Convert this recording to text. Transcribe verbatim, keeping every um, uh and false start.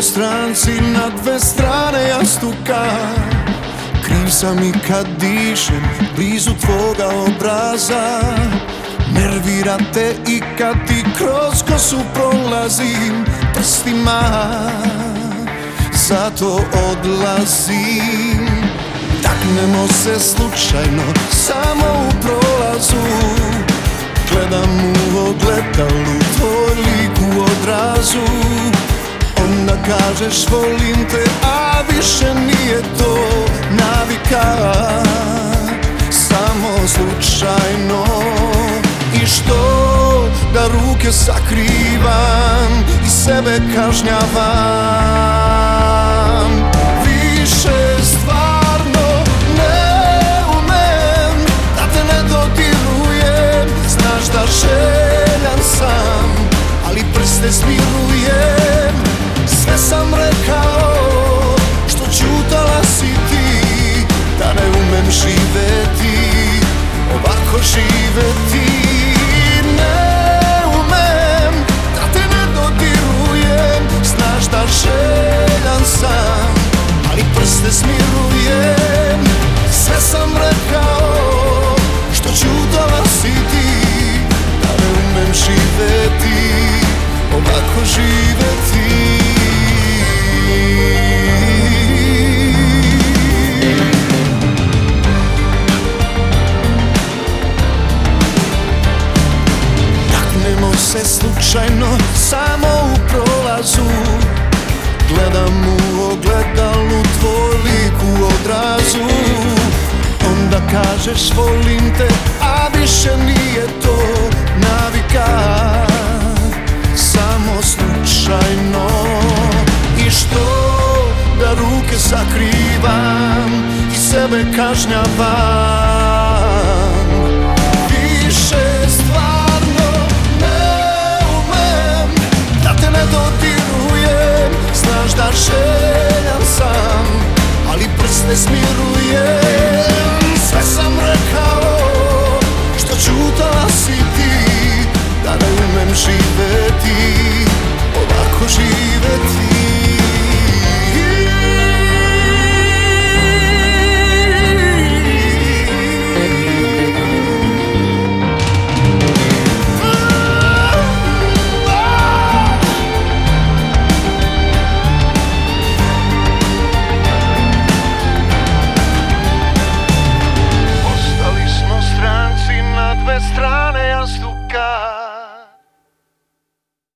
stranci na dve strane jastuka. Kriv sam i kad dišem blizu tvoga obraza. Nervira te i kad ti kroz kosu prolazim prstima, zato odlazim. Taknemo se slučajno samo u prolazu. Gledam u ogledalu tvoj lik u odrazu. Onda kažeš volim te, a više nije to navika, samo slučajno. I što da ruke sakrivam i sebe kažnjavam. Više stvarno ne umem da te ne dodirujem. Znaš da željan sam, ali prste smirujem. Sve sam rekao što ćutala si ti, da ne umem živeti, ovako živeti. Ne umem da te ne dodirujem. Znaš da željan sam, ali prste smirujem. Sve sam rekao što ćutala si ti, da ne umem živeti, ovako živeti. Taknemo se slučajno samo u prolazu. Gledam u ogledalu tvoj lik u odrazu. Onda kažeš volim te, a više nije to navika, samo slučajno. I što da ruke sakrivam i sebe kažnjavam. Više stvarno ne umem da te ne dodirujem. Znaš da željan sam, ali prste smirujem. Sve sam rekao što ćutala si ti, da ne umem živeti, ovako živeti.